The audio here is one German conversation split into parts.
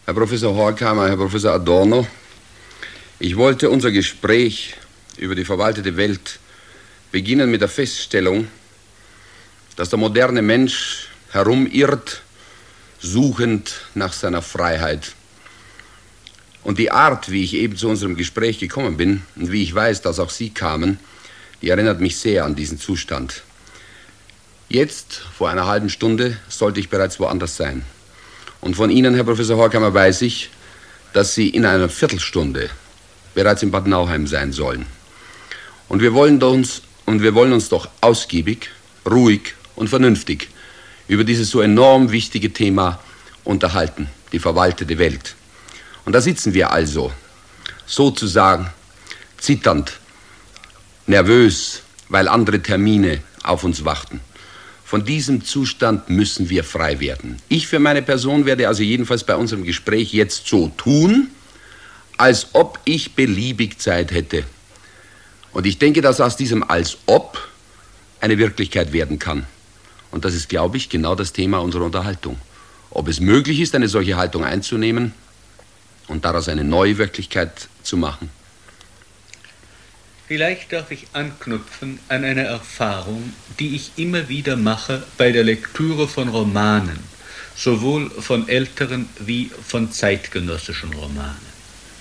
Herr Professor Horkheimer, Herr Professor Adorno, ich wollte unser Gespräch über die verwaltete Welt beginnen mit der Feststellung, dass der moderne Mensch herumirrt, suchend nach seiner Freiheit. Und die Art, wie ich eben zu unserem Gespräch gekommen bin und wie ich weiß, dass auch Sie kamen, die erinnert mich sehr an diesen Zustand. Jetzt, vor einer halben Stunde, sollte ich bereits woanders sein. Und von Ihnen, Herr Professor Horkheimer, weiß ich, dass Sie in einer Viertelstunde bereits in Bad Nauheim sein sollen. Und wir wollen uns doch ausgiebig, ruhig und vernünftig über dieses so enorm wichtige Thema unterhalten, die verwaltete Welt. Und da sitzen wir also, sozusagen zitternd, nervös, weil andere Termine auf uns warten. Von diesem Zustand müssen wir frei werden. Ich für meine Person werde also jedenfalls bei unserem Gespräch jetzt so tun, als ob ich beliebig Zeit hätte. Und ich denke, dass aus diesem als ob eine Wirklichkeit werden kann. Und das ist, glaube ich, genau das Thema unserer Unterhaltung. Ob es möglich ist, eine solche Haltung einzunehmen und daraus eine neue Wirklichkeit zu machen. Vielleicht darf ich anknüpfen an eine Erfahrung, die ich immer wieder mache bei der Lektüre von Romanen, sowohl von älteren wie von zeitgenössischen Romanen.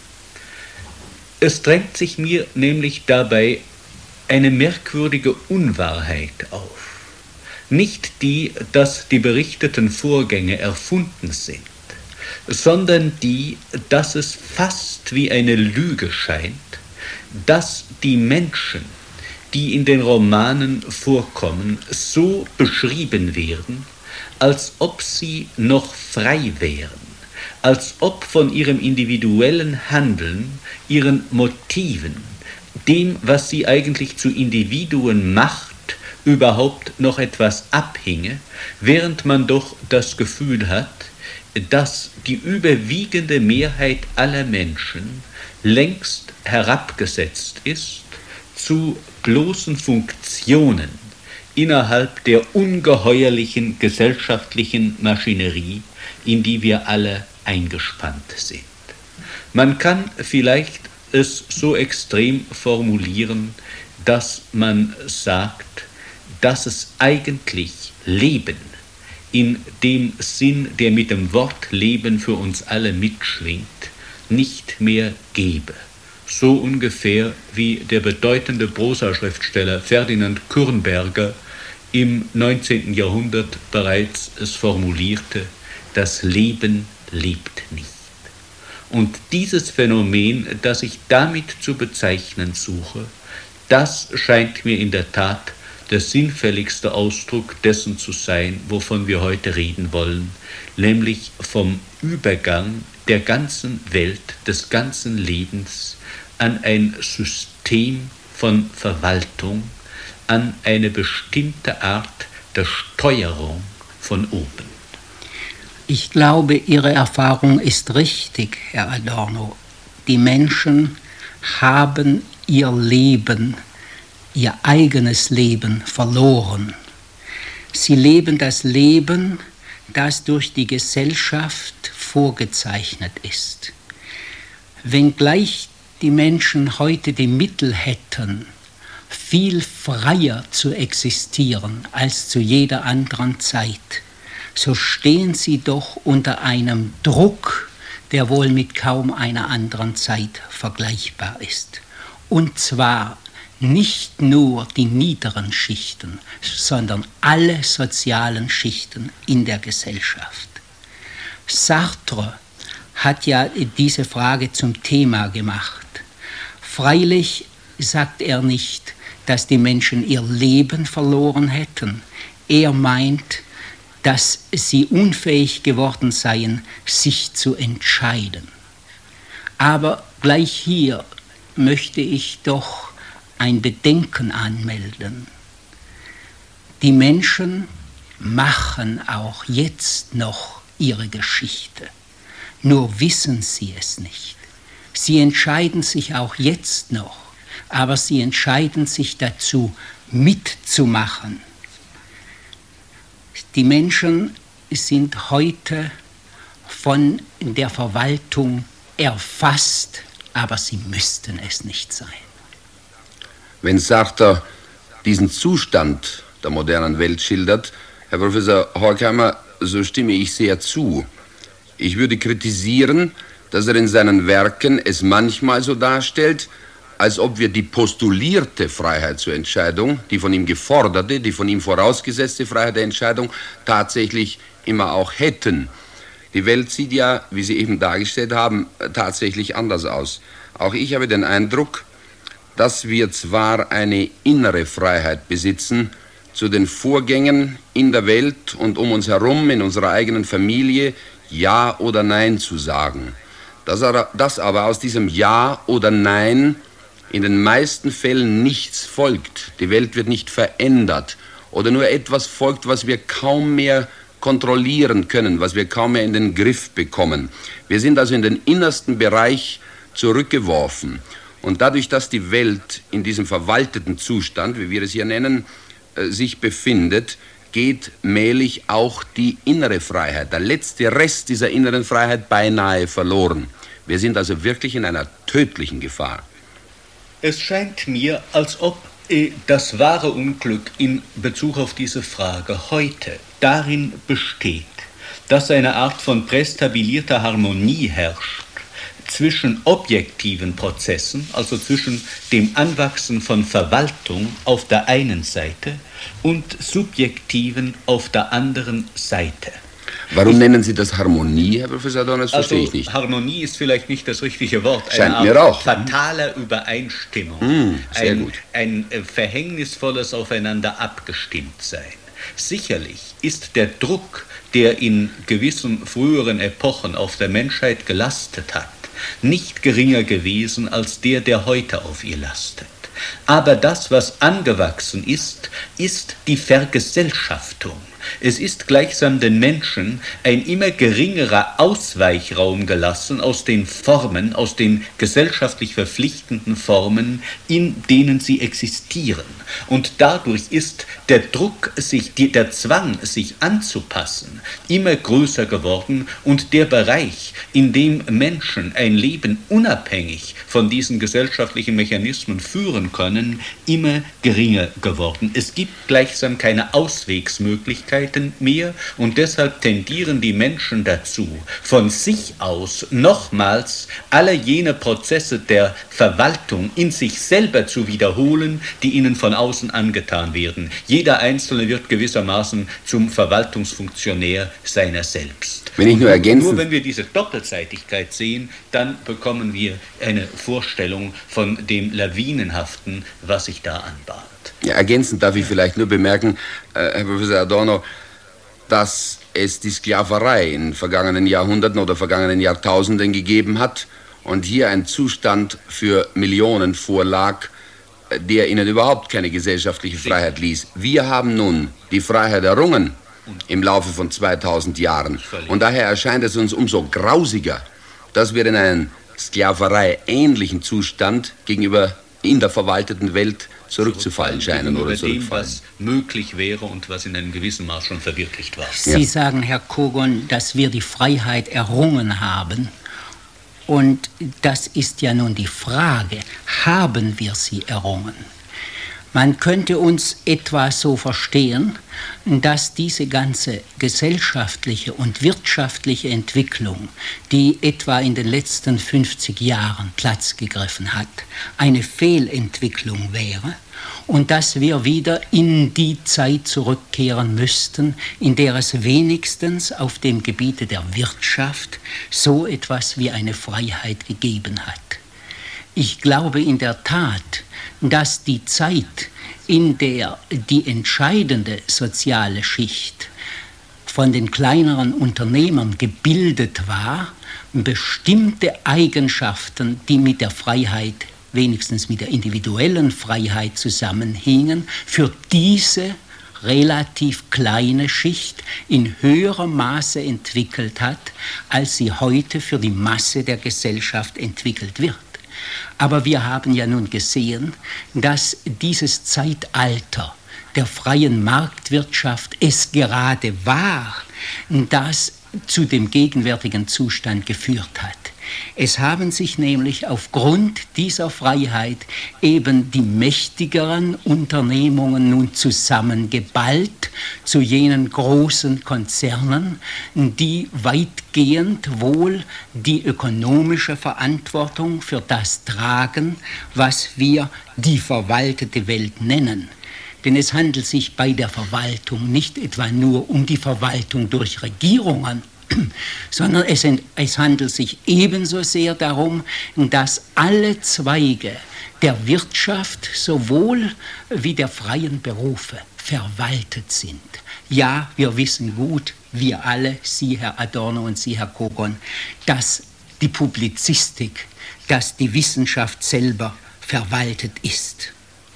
Es drängt sich mir nämlich dabei eine merkwürdige Unwahrheit auf. Nicht die, dass die berichteten Vorgänge erfunden sind, sondern die, dass es fast wie eine Lüge scheint, dass die Menschen, die in den Romanen vorkommen, so beschrieben werden, als ob sie noch frei wären, als ob von ihrem individuellen Handeln, ihren Motiven, dem, was sie eigentlich zu Individuen macht, überhaupt noch etwas abhinge, während man doch das Gefühl hat, dass die überwiegende Mehrheit aller Menschen längst herabgesetzt ist zu bloßen Funktionen innerhalb der ungeheuerlichen gesellschaftlichen Maschinerie, in die wir alle eingespannt sind. Man kann vielleicht es so extrem formulieren, dass man sagt, dass es eigentlich Leben in dem Sinn, der mit dem Wort Leben für uns alle mitschwingt, nicht mehr gebe. So ungefähr wie der bedeutende Prosaschriftsteller Ferdinand Kürnberger im 19. Jahrhundert bereits es formulierte: Das Leben lebt nicht. Und dieses Phänomen, das ich damit zu bezeichnen suche, das scheint mir in der Tat der sinnfälligste Ausdruck dessen zu sein, wovon wir heute reden wollen, nämlich vom Übergang der ganzen Welt, des ganzen Lebens an ein System von Verwaltung, an eine bestimmte Art der Steuerung von oben. Ich glaube, Ihre Erfahrung ist richtig, Herr Adorno. Die Menschen haben ihr Leben, ihr eigenes Leben verloren. Sie leben das Leben, das durch die Gesellschaft vorgezeichnet ist. Wenngleich die Menschen heute die Mittel hätten, viel freier zu existieren als zu jeder anderen Zeit, so stehen sie doch unter einem Druck, der wohl mit kaum einer anderen Zeit vergleichbar ist. Und zwar nicht nur die niederen Schichten, sondern alle sozialen Schichten in der Gesellschaft. Sartre hat ja diese Frage zum Thema gemacht. Freilich sagt er nicht, dass die Menschen ihr Leben verloren hätten. Er meint, dass sie unfähig geworden seien, sich zu entscheiden. Aber gleich hier möchte ich doch ein Bedenken anmelden. Die Menschen machen auch jetzt noch ihre Geschichte, nur wissen sie es nicht. Sie entscheiden sich auch jetzt noch, aber sie entscheiden sich dazu, mitzumachen. Die Menschen sind heute von der Verwaltung erfasst, aber sie müssten es nicht sein. Wenn Sartre diesen Zustand der modernen Welt schildert, Herr Professor Horkheimer, so stimme ich sehr zu. Ich würde kritisieren, dass er in seinen Werken es manchmal so darstellt, als ob wir die postulierte Freiheit zur Entscheidung, die von ihm geforderte, die von ihm vorausgesetzte Freiheit der Entscheidung tatsächlich immer auch hätten. Die Welt sieht ja, wie Sie eben dargestellt haben, tatsächlich anders aus. Auch ich habe den Eindruck, dass wir zwar eine innere Freiheit besitzen, zu den Vorgängen in der Welt und um uns herum, in unserer eigenen Familie, Ja oder Nein zu sagen. Dass aber aus diesem Ja oder Nein in den meisten Fällen nichts folgt. Die Welt wird nicht verändert oder nur etwas folgt, was wir kaum mehr kontrollieren können, was wir kaum mehr in den Griff bekommen. Wir sind also in den innersten Bereich zurückgeworfen. Und dadurch, dass die Welt in diesem verwalteten Zustand, wie wir es hier nennen, sich befindet, geht mählich auch die innere Freiheit, der letzte Rest dieser inneren Freiheit beinahe verloren. Wir sind also wirklich in einer tödlichen Gefahr. Es scheint mir, als ob das wahre Unglück in Bezug auf diese Frage heute darin besteht, dass eine Art von prästabilierter Harmonie herrscht zwischen objektiven Prozessen, also zwischen dem Anwachsen von Verwaltung auf der einen Seite und subjektiven auf der anderen Seite. Warum nennen Sie das Harmonie, Herr Professor Adorno? Das verstehe ich nicht. Harmonie ist vielleicht nicht das richtige Wort. Scheint mir auch. Fatale Übereinstimmung. Sehr gut. Ein verhängnisvolles Aufeinander abgestimmt sein. Sicherlich ist der Druck, der in gewissen früheren Epochen auf der Menschheit gelastet hat, nicht geringer gewesen als der heute auf ihr lastet. Aber das, was angewachsen ist, ist die Vergesellschaftung. Es ist gleichsam den Menschen ein immer geringerer Ausweichraum gelassen aus den Formen, aus den gesellschaftlich verpflichtenden Formen, in denen sie existieren. Und dadurch ist der Druck, der Zwang, sich anzupassen, immer größer geworden und der Bereich, in dem Menschen ein Leben unabhängig von diesen gesellschaftlichen Mechanismen führen können, immer geringer geworden. Es gibt gleichsam keine Auswegsmöglichkeiten mehr und deshalb tendieren die Menschen dazu, von sich aus nochmals alle jene Prozesse der Verwaltung in sich selber zu wiederholen, die ihnen von außen angetan werden. Jeder Einzelne wird gewissermaßen zum Verwaltungsfunktionär seiner selbst. Wenn ich nur ergänzen... Nur wenn wir diese Doppelseitigkeit sehen, dann bekommen wir eine Vorstellung von dem Lawinenhaften, was sich da anbahnt. Ja, ergänzend darf ich vielleicht nur bemerken, Herr Professor Adorno, dass es die Sklaverei in vergangenen Jahrhunderten oder vergangenen Jahrtausenden gegeben hat und hier ein Zustand für Millionen vorlag, der ihnen überhaupt keine gesellschaftliche Freiheit ließ. Wir haben nun die Freiheit errungen im Laufe von 2000 Jahren. Und daher erscheint es uns umso grausiger, dass wir in einen Sklaverei-ähnlichen Zustand gegenüber in der verwalteten Welt zurückzufallen scheinen oder zurückfallen. Dem, was möglich wäre und was in einem gewissen Maß schon verwirklicht war. Sie sagen, Herr Kogon, dass wir die Freiheit errungen haben. Und das ist ja nun die Frage, haben wir sie errungen? Man könnte uns etwa so verstehen, dass diese ganze gesellschaftliche und wirtschaftliche Entwicklung, die etwa in den letzten 50 Jahren Platz gegriffen hat, eine Fehlentwicklung wäre und dass wir wieder in die Zeit zurückkehren müssten, in der es wenigstens auf dem Gebiete der Wirtschaft so etwas wie eine Freiheit gegeben hat. Ich glaube in der Tat, dass die Zeit, in der die entscheidende soziale Schicht von den kleineren Unternehmern gebildet war, bestimmte Eigenschaften, die mit der Freiheit, wenigstens mit der individuellen Freiheit zusammenhingen, für diese relativ kleine Schicht in höherem Maße entwickelt hat, als sie heute für die Masse der Gesellschaft entwickelt wird. Aber wir haben ja nun gesehen, dass dieses Zeitalter der freien Marktwirtschaft es gerade war, das zu dem gegenwärtigen Zustand geführt hat. Es haben sich nämlich aufgrund dieser Freiheit eben die mächtigeren Unternehmungen nun zusammengeballt zu jenen großen Konzernen, die weitgehend wohl die ökonomische Verantwortung für das tragen, was wir die verwaltete Welt nennen. Denn es handelt sich bei der Verwaltung nicht etwa nur um die Verwaltung durch Regierungen, sondern es handelt sich ebenso sehr darum, dass alle Zweige der Wirtschaft sowohl wie der freien Berufe verwaltet sind. Ja, wir wissen gut, wir alle, Sie, Herr Adorno, und Sie, Herr Kogon, dass die Publizistik, dass die Wissenschaft selber verwaltet ist.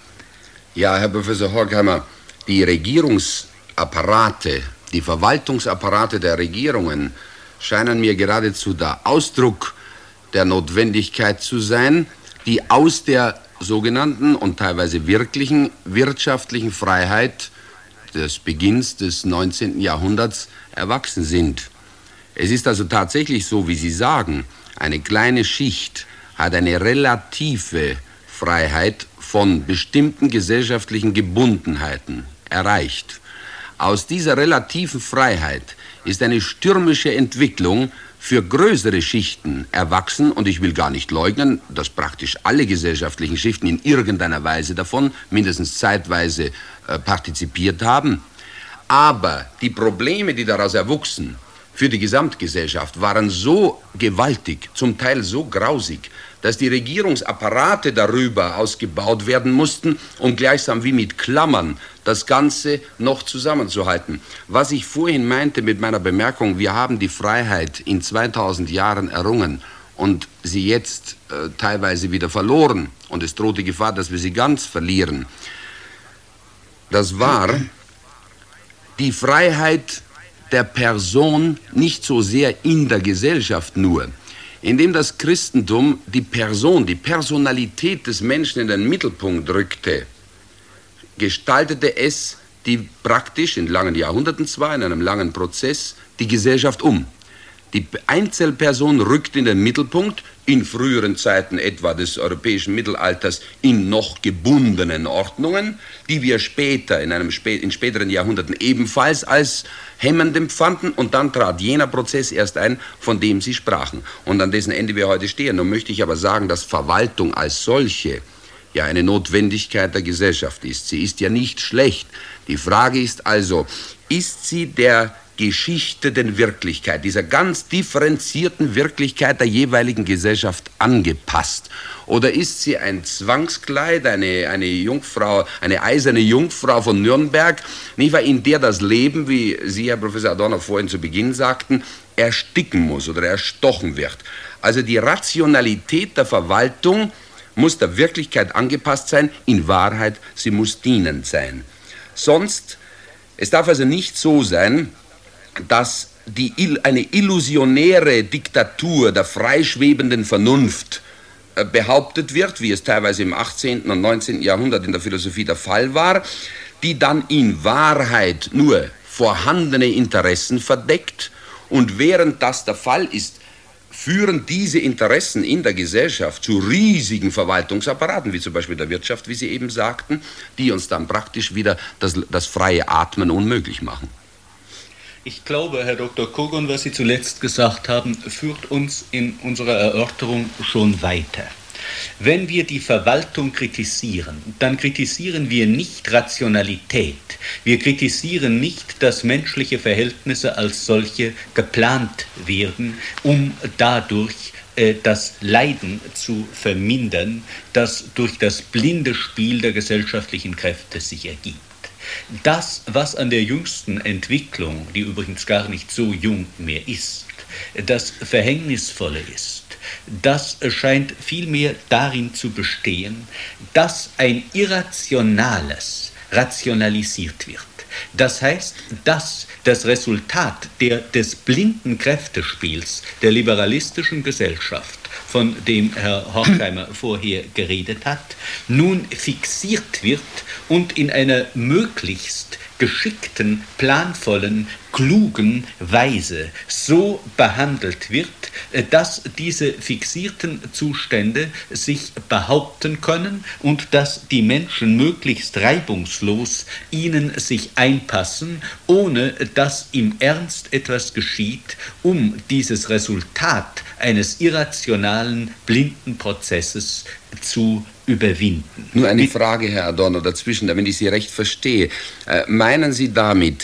Ja, Herr Professor Horkheimer, die Regierungsapparate, die Verwaltungsapparate der Regierungen scheinen mir geradezu der Ausdruck der Notwendigkeit zu sein, die aus der sogenannten und teilweise wirklichen wirtschaftlichen Freiheit des Beginns des 19. Jahrhunderts erwachsen sind. Es ist also tatsächlich so, wie Sie sagen, eine kleine Schicht hat eine relative Freiheit von bestimmten gesellschaftlichen Gebundenheiten erreicht. Aus dieser relativen Freiheit ist eine stürmische Entwicklung für größere Schichten erwachsen, und ich will gar nicht leugnen, dass praktisch alle gesellschaftlichen Schichten in irgendeiner Weise davon mindestens zeitweise partizipiert haben. Aber die Probleme, die daraus erwuchsen für die Gesamtgesellschaft, waren so gewaltig, zum Teil so grausig, dass die Regierungsapparate darüber ausgebaut werden mussten, um gleichsam wie mit Klammern das Ganze noch zusammenzuhalten. Was ich vorhin meinte mit meiner Bemerkung, wir haben die Freiheit in 2000 Jahren errungen und sie jetzt teilweise wieder verloren, und es droht die Gefahr, dass wir sie ganz verlieren. Das war die Freiheit der Person nicht so sehr in der Gesellschaft nur. Indem das Christentum die Person, die Personalität des Menschen in den Mittelpunkt rückte, gestaltete es die praktisch in langen Jahrhunderten zwar, in einem langen Prozess, die Gesellschaft um. Die Einzelperson rückt in den Mittelpunkt, in früheren Zeiten etwa des europäischen Mittelalters in noch gebundenen Ordnungen, die wir später, in späteren Jahrhunderten ebenfalls als hemmend empfanden, und dann trat jener Prozess erst ein, von dem Sie sprachen und an dessen Ende wir heute stehen. Nun möchte ich aber sagen, dass Verwaltung als solche ja eine Notwendigkeit der Gesellschaft ist. Sie ist ja nicht schlecht. Die Frage ist also, ist sie der geschichteten Wirklichkeit, dieser ganz differenzierten Wirklichkeit der jeweiligen Gesellschaft angepasst? Oder ist sie ein Zwangskleid, eine Jungfrau, eine eiserne Jungfrau von Nürnberg, nicht wahr, in der das Leben, wie Sie, Herr Professor Adorno, vorhin zu Beginn sagten, ersticken muss oder erstochen wird? Also die Rationalität der Verwaltung muss der Wirklichkeit angepasst sein, in Wahrheit, sie muss dienend sein. Sonst, es darf also nicht so sein, dass eine illusionäre Diktatur der freischwebenden Vernunft behauptet wird, wie es teilweise im 18. und 19. Jahrhundert in der Philosophie der Fall war, die dann in Wahrheit nur vorhandene Interessen verdeckt, und während das der Fall ist, führen diese Interessen in der Gesellschaft zu riesigen Verwaltungsapparaten, wie zum Beispiel der Wirtschaft, wie Sie eben sagten, die uns dann praktisch wieder das freie Atmen unmöglich machen. Ich glaube, Herr Dr. Kogon, was Sie zuletzt gesagt haben, führt uns in unserer Erörterung schon weiter. Wenn wir die Verwaltung kritisieren, dann kritisieren wir nicht Rationalität. Wir kritisieren nicht, dass menschliche Verhältnisse als solche geplant werden, um dadurch das Leiden zu vermindern, das durch das blinde Spiel der gesellschaftlichen Kräfte sich ergibt. Das, was an der jüngsten Entwicklung, die übrigens gar nicht so jung mehr ist, das Verhängnisvolle ist, das scheint vielmehr darin zu bestehen, dass ein Irrationales rationalisiert wird. Das heißt, dass das Resultat des blinden Kräftespiels der liberalistischen Gesellschaft, von dem Herr Horkheimer vorher geredet hat, nun fixiert wird und in einer möglichst geschickten, planvollen, klugen Weise so behandelt wird, dass diese fixierten Zustände sich behaupten können und dass die Menschen möglichst reibungslos ihnen sich einpassen, ohne dass im Ernst etwas geschieht, um dieses Resultat eines irrationalen, blinden Prozesses zu überwinden. Nur eine Frage, Herr Adorno, dazwischen, damit ich Sie recht verstehe. Meinen Sie damit,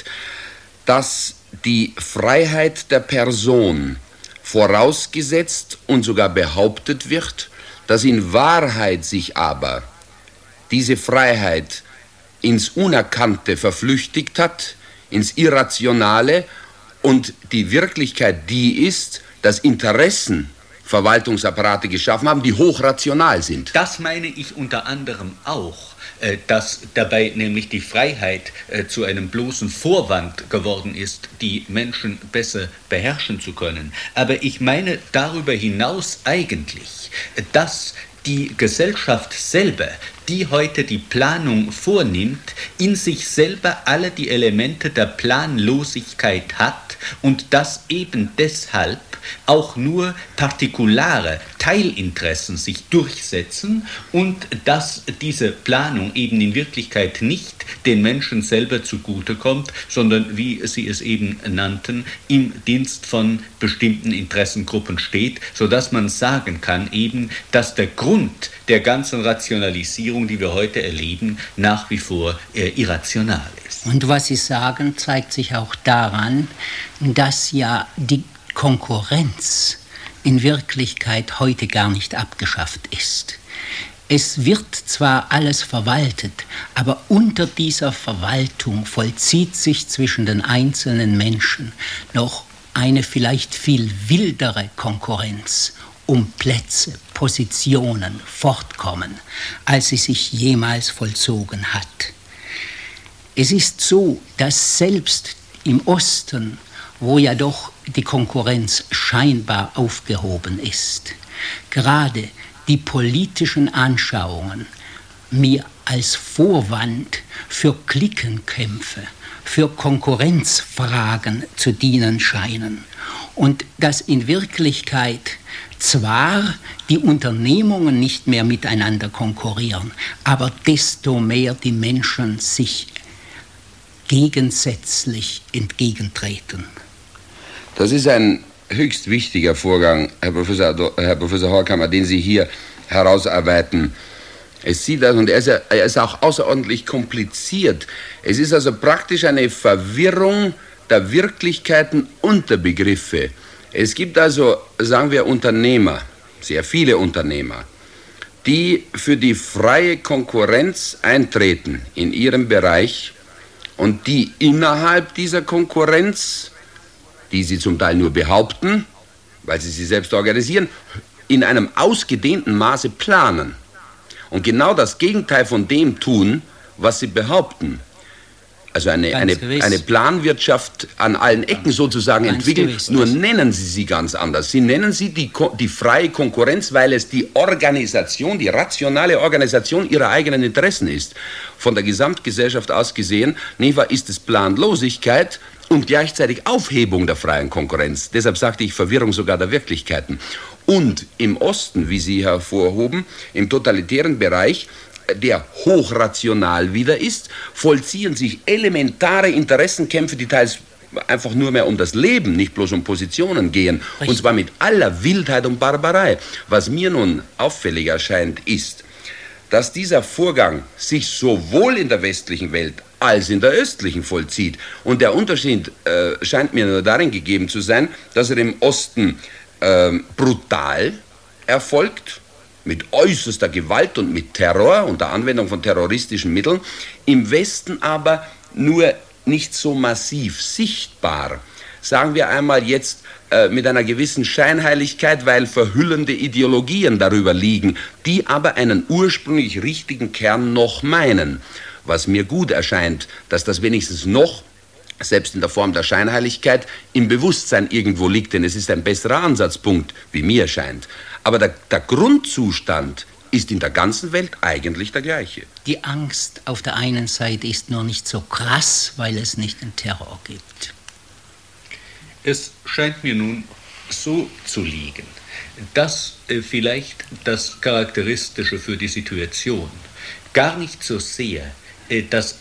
dass die Freiheit der Person vorausgesetzt und sogar behauptet wird, dass in Wahrheit sich aber diese Freiheit ins Unerkannte verflüchtigt hat, ins Irrationale, und die Wirklichkeit die ist, dass Interessen Verwaltungsapparate geschaffen haben, die hochrational sind? Das meine ich unter anderem auch, dass dabei nämlich die Freiheit zu einem bloßen Vorwand geworden ist, die Menschen besser beherrschen zu können. Aber ich meine darüber hinaus eigentlich, dass die Gesellschaft selber, die heute die Planung vornimmt, in sich selber alle die Elemente der Planlosigkeit hat und dass eben deshalb auch nur partikulare Teilinteressen sich durchsetzen und dass diese Planung eben in Wirklichkeit nicht den Menschen selber zugutekommt, sondern, wie Sie es eben nannten, im Dienst von bestimmten Interessengruppen steht, sodass man sagen kann eben, dass der Grund der ganzen Rationalisierung, die wir heute erleben, nach wie vor irrational ist. Und was Sie sagen, zeigt sich auch daran, dass ja die Konkurrenz in Wirklichkeit heute gar nicht abgeschafft ist. Es wird zwar alles verwaltet, aber unter dieser Verwaltung vollzieht sich zwischen den einzelnen Menschen noch eine vielleicht viel wildere Konkurrenz um Plätze, Positionen, Fortkommen, als sie sich jemals vollzogen hat. Es ist so, dass selbst im Osten, wo ja doch die Konkurrenz scheinbar aufgehoben ist, gerade die politischen Anschauungen mir als Vorwand für Cliquenkämpfe, für Konkurrenzfragen zu dienen scheinen. Und dass in Wirklichkeit zwar die Unternehmungen nicht mehr miteinander konkurrieren, aber desto mehr die Menschen sich gegensätzlich entgegentreten. Das ist ein höchst wichtiger Vorgang, Herr Professor Horkheimer, den Sie hier herausarbeiten. Es sieht also, und er ist auch außerordentlich kompliziert. Es ist also praktisch eine Verwirrung der Wirklichkeiten und der Begriffe. Es gibt also, sagen wir, Unternehmer, sehr viele Unternehmer, die für die freie Konkurrenz eintreten in ihrem Bereich und die innerhalb dieser Konkurrenz, die sie zum Teil nur behaupten, weil sie selbst organisieren, in einem ausgedehnten Maße planen und genau das Gegenteil von dem tun, was sie behaupten. Also eine Planwirtschaft an allen Ecken sozusagen entwickeln, gewiss, nur nennen sie sie ganz anders. Sie nennen sie die freie Konkurrenz, weil es die Organisation, die rationale Organisation ihrer eigenen Interessen ist. Von der Gesamtgesellschaft aus gesehen, ist es Planlosigkeit und gleichzeitig Aufhebung der freien Konkurrenz. Deshalb sagte ich Verwirrung sogar der Wirklichkeiten. Und im Osten, wie Sie hervorhoben, im totalitären Bereich, der hochrational wieder ist, vollziehen sich elementare Interessenkämpfe, die teils einfach nur mehr um das Leben, nicht bloß um Positionen gehen. Richtig. Und zwar mit aller Wildheit und Barbarei. Was mir nun auffällig erscheint, ist, dass dieser Vorgang sich sowohl in der westlichen Welt als in der östlichen vollzieht. Und der Unterschied scheint mir nur darin gegeben zu sein, dass er im Osten brutal erfolgt, mit äußerster Gewalt und mit Terror, unter Anwendung von terroristischen Mitteln, im Westen aber nur nicht so massiv sichtbar. Sagen wir einmal jetzt mit einer gewissen Scheinheiligkeit, weil verhüllende Ideologien darüber liegen, die aber einen ursprünglich richtigen Kern noch meinen. Was mir gut erscheint, dass das wenigstens noch, selbst in der Form der Scheinheiligkeit, im Bewusstsein irgendwo liegt, denn es ist ein besserer Ansatzpunkt, wie mir scheint. Aber der Grundzustand ist in der ganzen Welt eigentlich der gleiche. Die Angst auf der einen Seite ist nur nicht so krass, weil es nicht den Terror gibt. Es scheint mir nun so zu liegen, dass vielleicht das Charakteristische für die Situation gar nicht so sehr das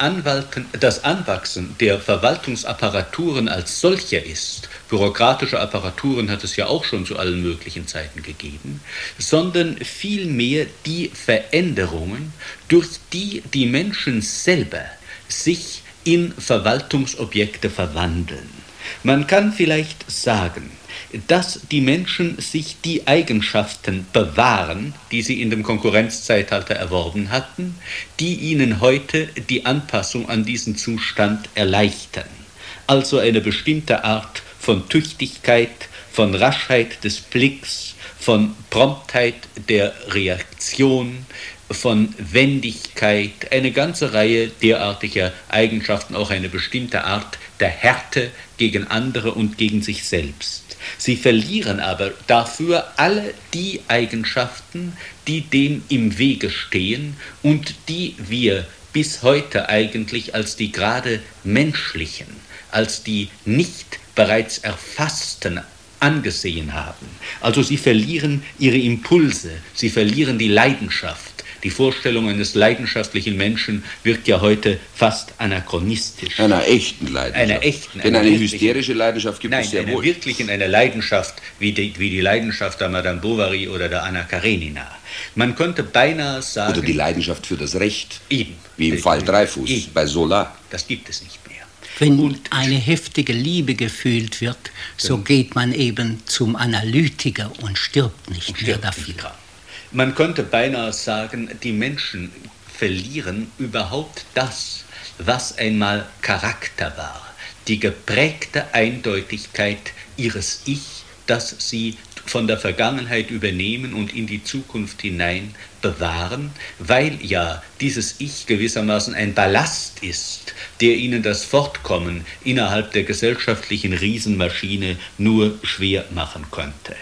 Anwachsen der Verwaltungsapparaturen als solcher ist. Bürokratische Apparaturen hat es ja auch schon zu allen möglichen Zeiten gegeben, sondern vielmehr die Veränderungen, durch die die Menschen selber sich in Verwaltungsobjekte verwandeln. Man kann vielleicht sagen, dass die Menschen sich die Eigenschaften bewahren, die sie in dem Konkurrenzzeitalter erworben hatten, die ihnen heute die Anpassung an diesen Zustand erleichtern. Also eine bestimmte Art von Tüchtigkeit, von Raschheit des Blicks, von Promptheit der Reaktion, von Wendigkeit, eine ganze Reihe derartiger Eigenschaften, auch eine bestimmte Art der Härte gegen andere und gegen sich selbst. Sie verlieren aber dafür alle die Eigenschaften, die dem im Wege stehen und die wir bis heute eigentlich als die gerade menschlichen, als die nicht bereits erfassten angesehen haben. Also sie verlieren ihre Impulse, sie verlieren die Leidenschaft. Die Vorstellung eines leidenschaftlichen Menschen wirkt ja heute fast anachronistisch. Einer echten Leidenschaft. Einer echten. Denn eine hysterische Leidenschaft gibt es sehr wohl. Nein, eine Leidenschaft wie die Leidenschaft der Madame Bovary oder der Anna Karenina. Man könnte beinahe sagen... Oder die Leidenschaft für das Recht. Eben. Wie im Fall Dreyfus bei Zola. Das gibt es nicht mehr. Wenn eine heftige Liebe gefühlt wird, so geht man eben zum Analytiker und stirbt nicht mehr dafür. Man könnte beinahe sagen, die Menschen verlieren überhaupt das, was einmal Charakter war, die geprägte Eindeutigkeit ihres Ich, das sie von der Vergangenheit übernehmen und in die Zukunft hinein bewahren, weil ja dieses Ich gewissermaßen ein Ballast ist, der ihnen das Fortkommen innerhalb der gesellschaftlichen Riesenmaschine nur schwer machen könnte.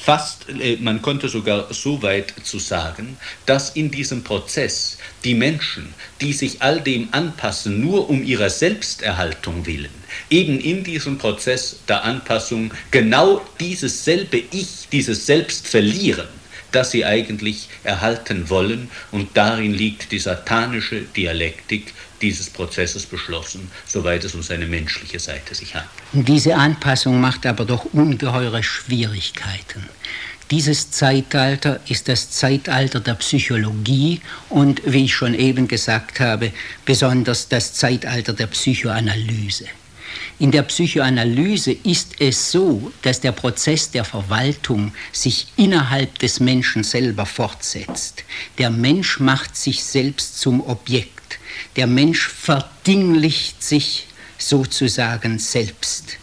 Man konnte sogar so weit zu sagen, dass in diesem Prozess die Menschen, die sich all dem anpassen, nur um ihrer Selbsterhaltung willen, eben in diesem Prozess der Anpassung genau dieses selbe Ich, dieses Selbst verlieren, das sie eigentlich erhalten wollen, und darin liegt die satanische Dialektik dieses Prozesses beschlossen, soweit es um seine menschliche Seite sich handelt. Diese Anpassung macht aber doch ungeheure Schwierigkeiten. Dieses Zeitalter ist das Zeitalter der Psychologie und, wie ich schon eben gesagt habe, besonders das Zeitalter der Psychoanalyse. In der Psychoanalyse ist es so, dass der Prozess der Verwaltung sich innerhalb des Menschen selber fortsetzt. Der Mensch macht sich selbst zum Objekt. Der Mensch verdinglicht sich sozusagen selbst.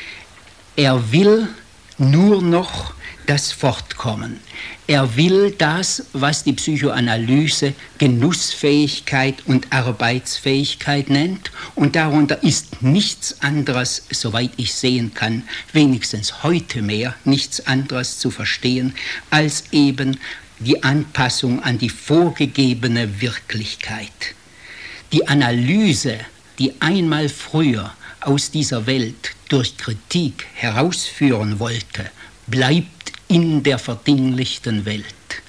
Er will nur noch das Fortkommen. Er will das, was die Psychoanalyse Genussfähigkeit und Arbeitsfähigkeit nennt. Und darunter ist nichts anderes, soweit ich sehen kann, wenigstens heute mehr, nichts anderes zu verstehen, als eben die Anpassung an die vorgegebene Wirklichkeit. Die Analyse, die einmal früher aus dieser Welt durch Kritik herausführen wollte, bleibt in der verdinglichten Welt.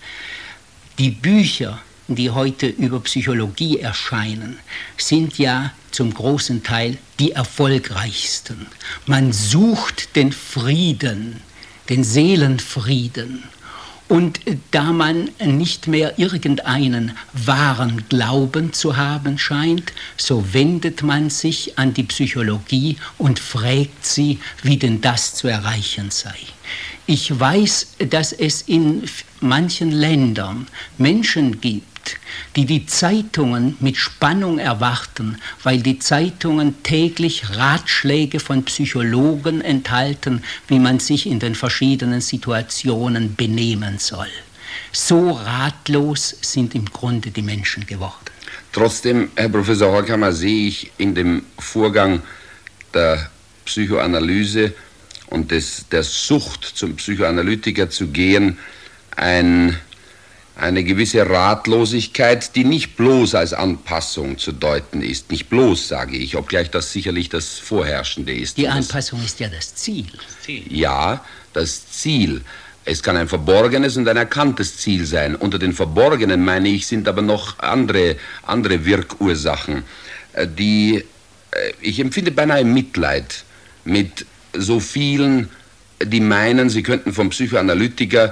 Die Bücher, die heute über Psychologie erscheinen, sind ja zum großen Teil die erfolgreichsten. Man sucht den Frieden, den Seelenfrieden. Und da man nicht mehr irgendeinen wahren Glauben zu haben scheint, so wendet man sich an die Psychologie und fragt sie, wie denn das zu erreichen sei. Ich weiß, dass es in manchen Ländern Menschen gibt, die die Zeitungen mit Spannung erwarten, weil die Zeitungen täglich Ratschläge von Psychologen enthalten, wie man sich in den verschiedenen Situationen benehmen soll. So ratlos sind im Grunde die Menschen geworden. Trotzdem, Herr Professor Horkheimer, sehe ich in dem Vorgang der Psychoanalyse und der Sucht, zum Psychoanalytiker zu gehen, ein eine gewisse Ratlosigkeit, die nicht bloß als Anpassung zu deuten ist. Nicht bloß, sage ich, obgleich das sicherlich das Vorherrschende ist. Die Anpassung ist ja das Ziel. Ja, das Ziel. Es kann ein verborgenes und ein erkanntes Ziel sein. Unter den verborgenen, meine ich, sind aber noch andere Wirkursachen, ich empfinde beinahe Mitleid mit so vielen, die meinen, sie könnten vom Psychoanalytiker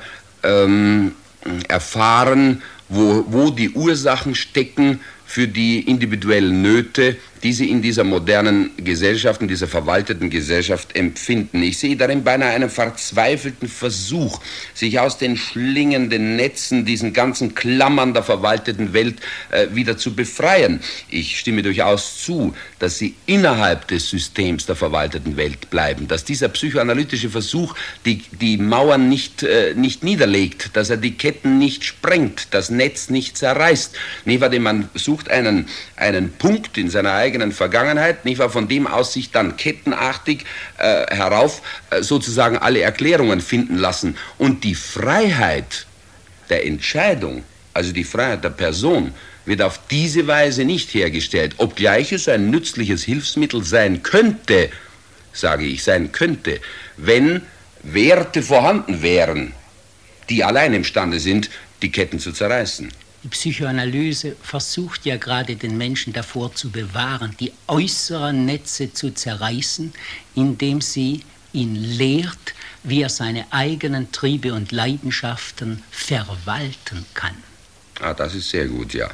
erfahren, wo die Ursachen stecken für die individuellen Nöte, die sie in dieser modernen Gesellschaft, in dieser verwalteten Gesellschaft empfinden. Ich sehe darin beinahe einen verzweifelten Versuch, sich aus den schlingenden Netzen, diesen ganzen Klammern der verwalteten Welt wieder zu befreien. Ich stimme durchaus zu, dass sie innerhalb des Systems der verwalteten Welt bleiben, dass dieser psychoanalytische Versuch die Mauern nicht niederlegt, dass er die Ketten nicht sprengt, das Netz nicht zerreißt. Nicht wahr, denn man sucht einen Punkt in seiner eigenen Vergangenheit, nicht wahr, von dem aus sich dann kettenartig herauf sozusagen alle Erklärungen finden lassen. Und die Freiheit der Entscheidung, also die Freiheit der Person, wird auf diese Weise nicht hergestellt, obgleich es ein nützliches Hilfsmittel sein könnte, sage ich, wenn Werte vorhanden wären, die allein imstande sind, die Ketten zu zerreißen. Die Psychoanalyse versucht ja gerade den Menschen davor zu bewahren, die äußeren Netze zu zerreißen, indem sie ihn lehrt, wie er seine eigenen Triebe und Leidenschaften verwalten kann. Ah, das ist sehr gut, ja.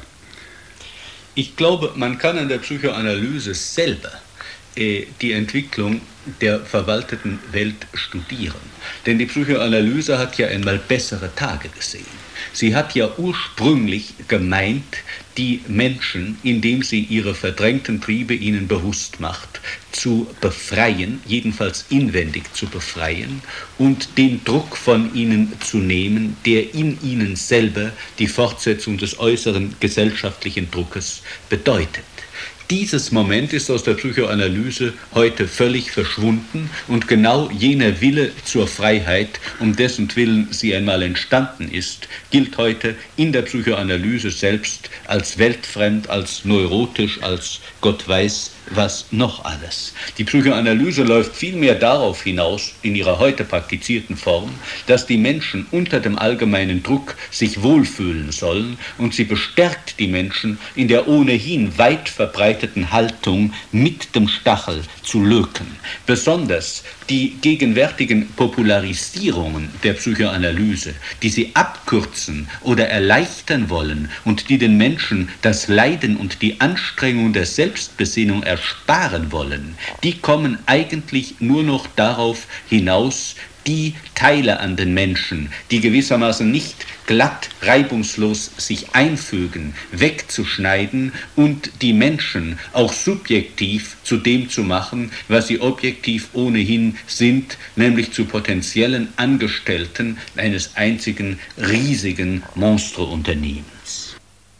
Ich glaube, man kann an der Psychoanalyse selber die Entwicklung der verwalteten Welt studieren. Denn die Psychoanalyse hat ja einmal bessere Tage gesehen. Sie hat ja ursprünglich gemeint, die Menschen, indem sie ihre verdrängten Triebe ihnen bewusst macht, zu befreien, jedenfalls inwendig zu befreien und den Druck von ihnen zu nehmen, der in ihnen selber die Fortsetzung des äußeren gesellschaftlichen Druckes bedeutet. Dieses Moment ist aus der Psychoanalyse heute völlig verschwunden und genau jener Wille zur Freiheit, um dessen Willen sie einmal entstanden ist, gilt heute in der Psychoanalyse selbst als weltfremd, als neurotisch, als Gott weiß was noch alles. Die Psychoanalyse läuft vielmehr darauf hinaus, in ihrer heute praktizierten Form, dass die Menschen unter dem allgemeinen Druck sich wohlfühlen sollen und sie bestärkt die Menschen in der ohnehin weit verbreiteten Haltung, mit dem Stachel zu löken. Besonders die gegenwärtigen Popularisierungen der Psychoanalyse, die sie abkürzen oder erleichtern wollen und die den Menschen das Leiden und die Anstrengung der Selbstbesinnung ersparen wollen, die kommen eigentlich nur noch darauf hinaus, die Teile an den Menschen, die gewissermaßen nicht glatt, reibungslos sich einfügen, wegzuschneiden und die Menschen auch subjektiv zu dem zu machen, was sie objektiv ohnehin sind, nämlich zu potenziellen Angestellten eines einzigen riesigen Monsterunternehmens.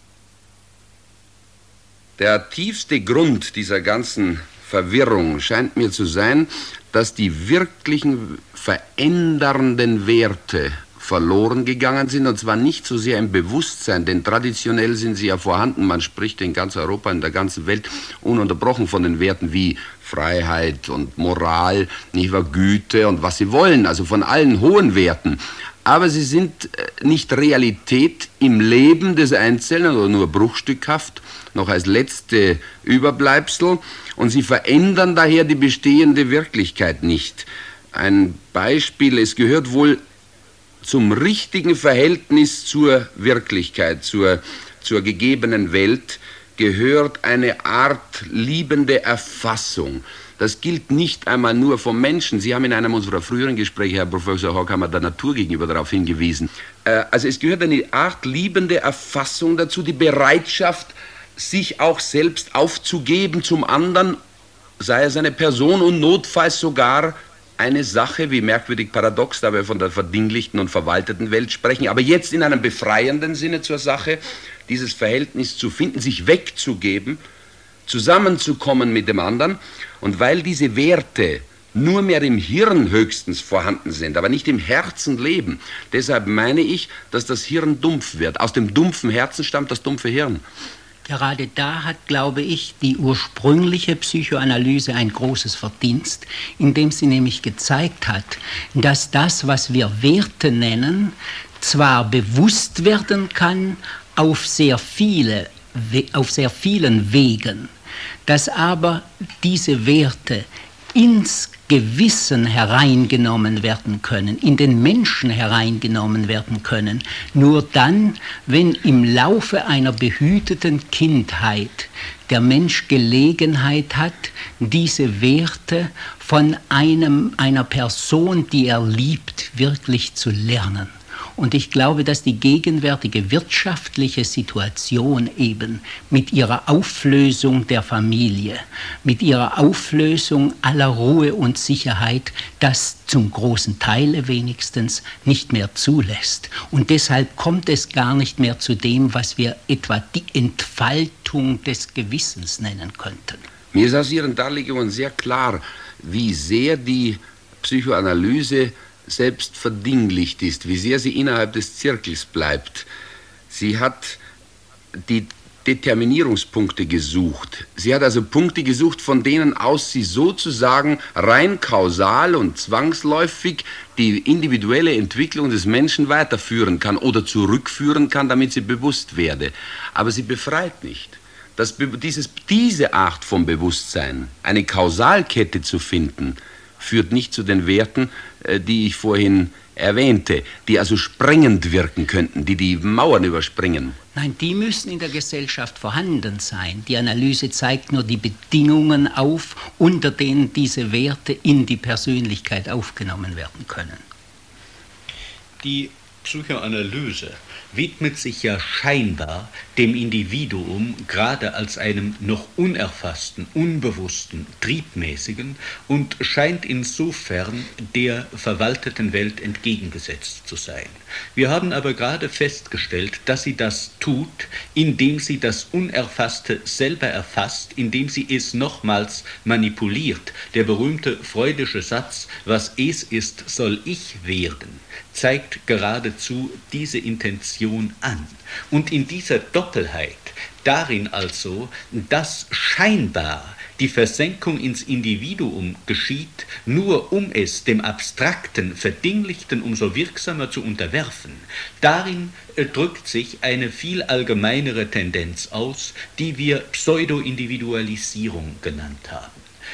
Der tiefste Grund dieser ganzen Verwirrung scheint mir zu sein, dass die wirklichen verändernden Werte verloren gegangen sind, und zwar nicht so sehr im Bewusstsein, denn traditionell sind sie ja vorhanden. Man spricht in ganz Europa, in der ganzen Welt ununterbrochen von den Werten wie Freiheit und Moral, nicht wahr, Güte und was sie wollen, also von allen hohen Werten. Aber sie sind nicht Realität im Leben des Einzelnen oder nur bruchstückhaft, noch als letzte Überbleibsel, und sie verändern daher die bestehende Wirklichkeit nicht. Ein Beispiel, es gehört wohl zum richtigen Verhältnis zur Wirklichkeit, zur gegebenen Welt, gehört eine Art liebende Erfassung. Das gilt nicht einmal nur vom Menschen. Sie haben in einem unserer früheren Gespräche, Herr Professor Horkheimer, der Natur gegenüber darauf hingewiesen. Also es gehört eine Art liebende Erfassung dazu, die Bereitschaft, sich auch selbst aufzugeben zum anderen, sei es eine Person und notfalls sogar eine Sache, wie merkwürdig paradox, da wir von der verdinglichten und verwalteten Welt sprechen, aber jetzt in einem befreienden Sinne zur Sache, dieses Verhältnis zu finden, sich wegzugeben, zusammenzukommen mit dem anderen. Und weil diese Werte nur mehr im Hirn höchstens vorhanden sind, aber nicht im Herzen leben. Deshalb meine ich, dass das Hirn dumpf wird. Aus dem dumpfen Herzen stammt das dumpfe Hirn. Gerade da hat, glaube ich, die ursprüngliche Psychoanalyse ein großes Verdienst, indem sie nämlich gezeigt hat, dass das, was wir Werte nennen, zwar bewusst werden kann auf sehr vielen Wegen, dass aber diese Werte ins Gewissen hereingenommen werden können, in den Menschen hereingenommen werden können, nur dann, wenn im Laufe einer behüteten Kindheit der Mensch Gelegenheit hat, diese Werte von einer Person, die er liebt, wirklich zu lernen. Und ich glaube, dass die gegenwärtige wirtschaftliche Situation eben mit ihrer Auflösung der Familie, mit ihrer Auflösung aller Ruhe und Sicherheit, das zum großen Teil wenigstens nicht mehr zulässt. Und deshalb kommt es gar nicht mehr zu dem, was wir etwa die Entfaltung des Gewissens nennen könnten. Mir ist aus Ihren Darlegungen sehr klar, wie sehr die Psychoanalyse selbst verdinglicht ist, wie sehr sie innerhalb des Zirkels bleibt. Sie hat die Determinierungspunkte gesucht. Sie hat also Punkte gesucht, von denen aus sie sozusagen rein kausal und zwangsläufig die individuelle Entwicklung des Menschen weiterführen kann oder zurückführen kann, damit sie bewusst werde. Aber sie befreit nicht. Diese Art von Bewusstsein, eine Kausalkette zu finden, führt nicht zu den Werten, die ich vorhin erwähnte, die also sprengend wirken könnten, die die Mauern überspringen. Nein, die müssen in der Gesellschaft vorhanden sein. Die Analyse zeigt nur die Bedingungen auf, unter denen diese Werte in die Persönlichkeit aufgenommen werden können. Die Psychoanalyse widmet sich ja scheinbar dem Individuum gerade als einem noch unerfassten, unbewussten, triebmäßigen und scheint insofern der verwalteten Welt entgegengesetzt zu sein. Wir haben aber gerade festgestellt, dass sie das tut, indem sie das Unerfasste selber erfasst, indem sie es nochmals manipuliert. Der berühmte freudische Satz, was es ist, soll ich werden, zeigt geradezu diese Intention an. Und in dieser Doppelheit, darin also, dass scheinbar die Versenkung ins Individuum geschieht, nur um es dem Abstrakten, Verdinglichten umso wirksamer zu unterwerfen, darin drückt sich eine viel allgemeinere Tendenz aus, die wir Pseudo-Individualisierung genannt haben.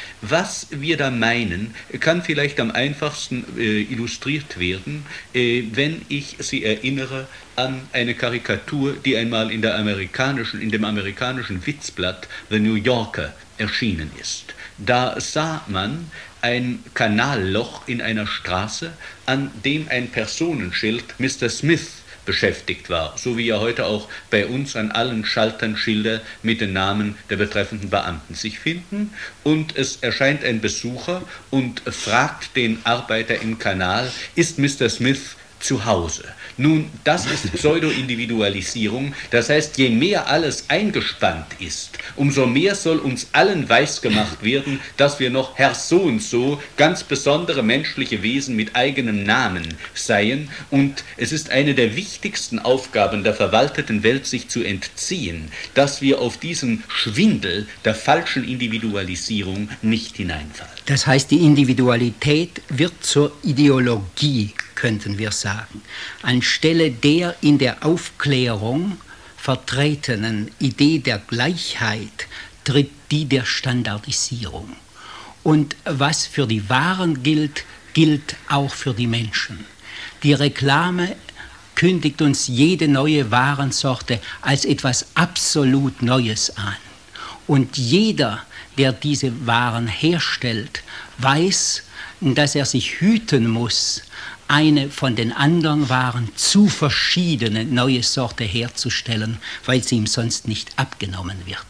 Was wir da meinen, kann vielleicht am einfachsten illustriert werden, wenn ich Sie erinnere an eine Karikatur, die einmal in dem amerikanischen Witzblatt The New Yorker erschienen ist. Da sah man ein Kanalloch in einer Straße, an dem ein Personenschild Mr. Smith beschäftigt war, so wie ja heute auch bei uns an allen Schaltern Schilder mit den Namen der betreffenden Beamten sich finden, und es erscheint ein Besucher und fragt den Arbeiter im Kanal, ist Mr. Smith zu Hause? Nun, das ist Pseudo-Individualisierung, das heißt, je mehr alles eingespannt ist, umso mehr soll uns allen weisgemacht werden, dass wir noch Herr so und so, ganz besondere menschliche Wesen mit eigenem Namen seien, und es ist eine der wichtigsten Aufgaben der verwalteten Welt, sich zu entziehen, dass wir auf diesen Schwindel der falschen Individualisierung nicht hineinfallen. Das heißt, die Individualität wird zur Ideologie, könnten wir sagen. Anstelle der in der Aufklärung vertretenen Idee der Gleichheit tritt die der Standardisierung. Und was für die Waren gilt, gilt auch für die Menschen. Die Reklame kündigt uns jede neue Warensorte als etwas absolut Neues an. Und jeder, der diese Waren herstellt, weiß, dass er sich hüten muss, eine von den anderen Waren zu verschiedene neue Sorte herzustellen, weil sie ihm sonst nicht abgenommen wird.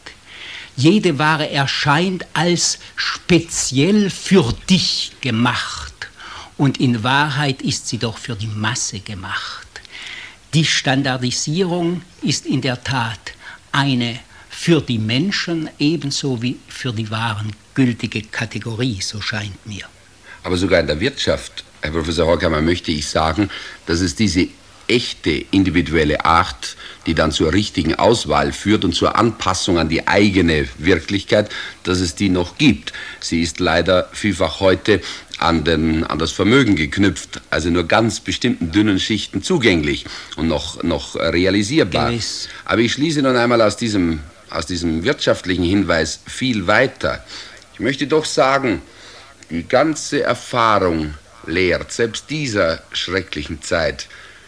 Jede Ware erscheint als speziell für dich gemacht, und in Wahrheit ist sie doch für die Masse gemacht. Die Standardisierung ist in der Tat eine für die Menschen ebenso wie für die Waren gültige Kategorie, so scheint mir. aber sogar in der Wirtschaft, Herr Professor Horkheimer, möchte ich sagen, dass es diese echte individuelle Art, die dann zur richtigen Auswahl führt und zur Anpassung an die eigene Wirklichkeit, dass es die noch gibt. Sie ist leider vielfach heute an das Vermögen geknüpft, also nur ganz bestimmten dünnen Schichten zugänglich und noch realisierbar. Gewiss. Aber ich schließe nun einmal aus diesem wirtschaftlichen Hinweis viel weiter. Ich möchte doch sagen, die ganze Erfahrung lehrt, selbst dieser schrecklichen Zeit,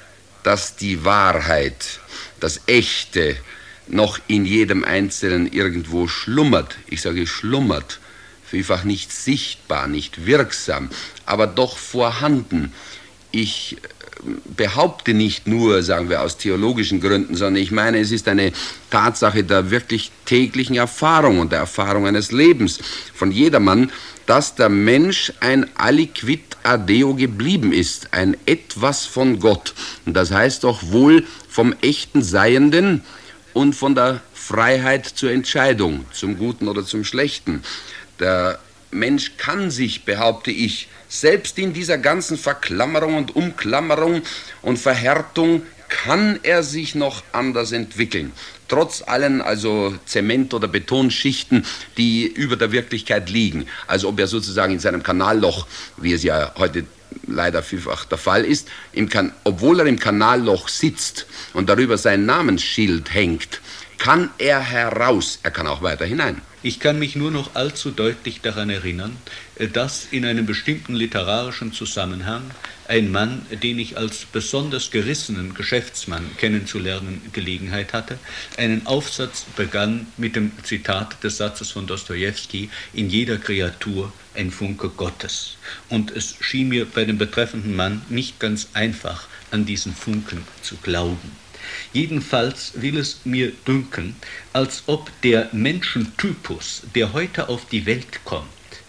dass die Wahrheit, das Echte noch in jedem Einzelnen irgendwo schlummert. Ich sage schlummert, vielfach nicht sichtbar, nicht wirksam, aber doch vorhanden. Ich behaupte nicht nur, sagen wir, aus theologischen Gründen, sondern ich meine, es ist eine Tatsache der wirklich täglichen Erfahrung und der Erfahrung eines Lebens von jedermann, dass der Mensch ein aliquid ad Deo geblieben ist, ein Etwas von Gott. Und das heißt doch wohl vom echten Seienden und von der Freiheit zur Entscheidung, zum Guten oder zum Schlechten. Der Mensch kann sich, behaupte ich, selbst in dieser ganzen Verklammerung und Umklammerung und Verhärtung kann er sich noch anders entwickeln. Trotz allen also Zement- oder Betonschichten, die über der Wirklichkeit liegen. Also ob er sozusagen in seinem Kanalloch, wie es ja heute leider vielfach der Fall ist, obwohl er im Kanalloch sitzt und darüber sein Namensschild hängt, kann er heraus, er kann auch weiter hinein. Ich kann mich nur noch allzu deutlich daran erinnern, dass in einem bestimmten literarischen Zusammenhang ein Mann, den ich als besonders gerissenen Geschäftsmann kennenzulernen Gelegenheit hatte, einen Aufsatz begann mit dem Zitat des Satzes von Dostojewski: In jeder Kreatur ein Funke Gottes. Und es schien mir bei dem betreffenden Mann nicht ganz einfach, an diesen Funken zu glauben. Jedenfalls will es mir dünken, als ob der Menschentypus, der heute auf die Welt kommt,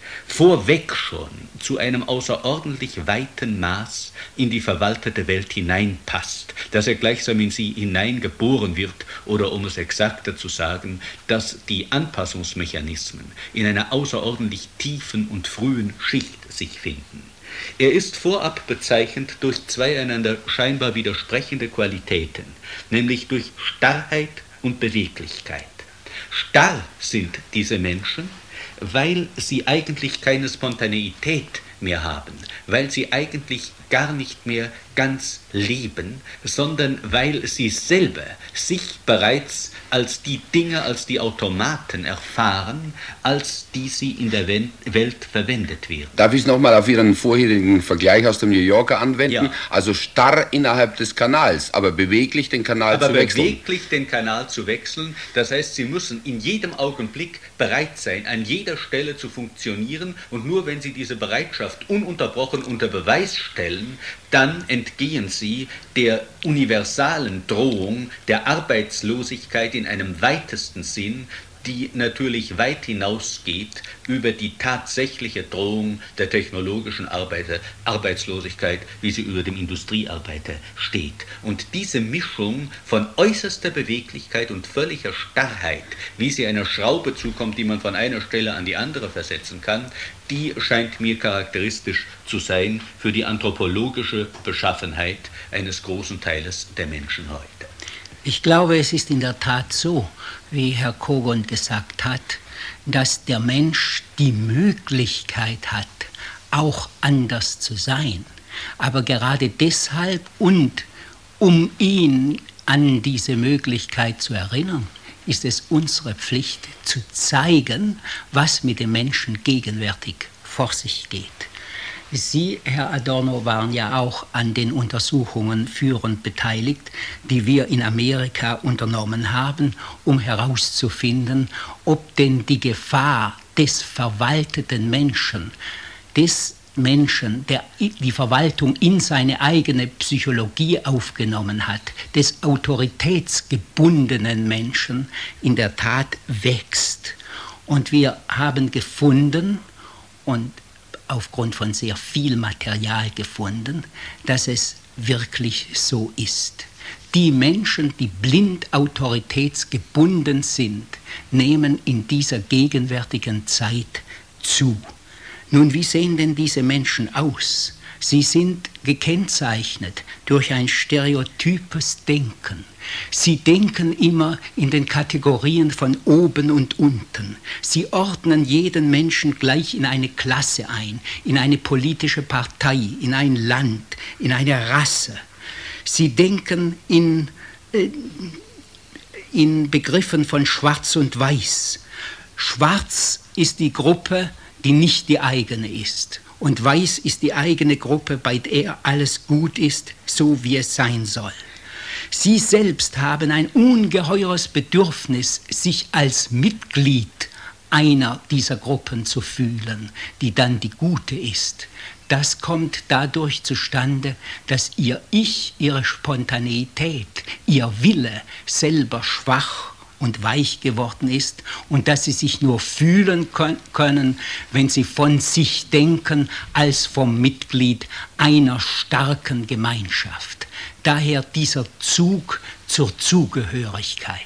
vorweg schon zu einem außerordentlich weiten Maß in die verwaltete Welt hineinpasst, dass er gleichsam in sie hineingeboren wird, oder um es exakter zu sagen, dass die Anpassungsmechanismen in einer außerordentlich tiefen und frühen Schicht sich finden. Er ist vorab bezeichnet durch zwei einander scheinbar widersprechende Qualitäten, nämlich durch Starrheit und Beweglichkeit. Starr sind diese Menschen, weil sie eigentlich keine Spontaneität mehr haben, weil sie eigentlich gar nicht mehr ganz leben, sondern weil sie selber sich bereits als die Dinge, als die Automaten erfahren, als die sie in der Welt verwendet werden. Darf ich es nochmal auf Ihren vorherigen Vergleich aus dem New Yorker anwenden? Ja. Also starr innerhalb des Kanals, aber beweglich den Kanal zu wechseln. Beweglich den Kanal zu wechseln, das heißt, Sie müssen in jedem Augenblick bereit sein, an jeder Stelle zu funktionieren, und nur wenn Sie diese Bereitschaft ununterbrochen unter Beweis stellen, dann entgehen Sie der universalen Drohung der Arbeitslosigkeit in einem weitesten Sinn, die natürlich weit hinausgeht über die tatsächliche Drohung der technologischen Arbeitslosigkeit, wie sie über dem Industriearbeiter steht. Und diese Mischung von äußerster Beweglichkeit und völliger Starrheit, wie sie einer Schraube zukommt, die man von einer Stelle an die andere versetzen kann, die scheint mir charakteristisch zu sein für die anthropologische Beschaffenheit eines großen Teiles der Menschen heute. Ich glaube, es ist in der Tat so, wie Herr Kogon gesagt hat, dass der Mensch die Möglichkeit hat, auch anders zu sein. Aber gerade deshalb und um ihn an diese Möglichkeit zu erinnern, ist es unsere Pflicht zu zeigen, was mit dem Menschen gegenwärtig vor sich geht. Sie, Herr Adorno, waren ja auch an den Untersuchungen führend beteiligt, die wir in Amerika unternommen haben, um herauszufinden, ob denn die Gefahr des verwalteten Menschen, des Menschen, der die Verwaltung in seine eigene Psychologie aufgenommen hat, des autoritätsgebundenen Menschen, in der Tat wächst. Und wir haben gefunden, und aufgrund von sehr viel Material gefunden, dass es wirklich so ist. Die Menschen, die blind autoritätsgebunden sind, nehmen in dieser gegenwärtigen Zeit zu. Nun, wie sehen denn diese Menschen aus? Sie sind gekennzeichnet durch ein stereotypes Denken. Sie denken immer in den Kategorien von oben und unten. Sie ordnen jeden Menschen gleich in eine Klasse ein, in eine politische Partei, in ein Land, in eine Rasse. Sie denken in Begriffen von Schwarz und Weiß. Schwarz ist die Gruppe, die nicht die eigene ist. Und Weiß ist die eigene Gruppe, bei der alles gut ist, so wie es sein soll. Sie selbst haben ein ungeheures Bedürfnis, sich als Mitglied einer dieser Gruppen zu fühlen, die dann die gute ist. Das kommt dadurch zustande, dass ihr Ich, ihre Spontaneität, ihr Wille selber schwach und weich geworden ist und dass sie sich nur fühlen können, wenn sie von sich denken als vom Mitglied einer starken Gemeinschaft. Daher dieser Zug zur Zugehörigkeit.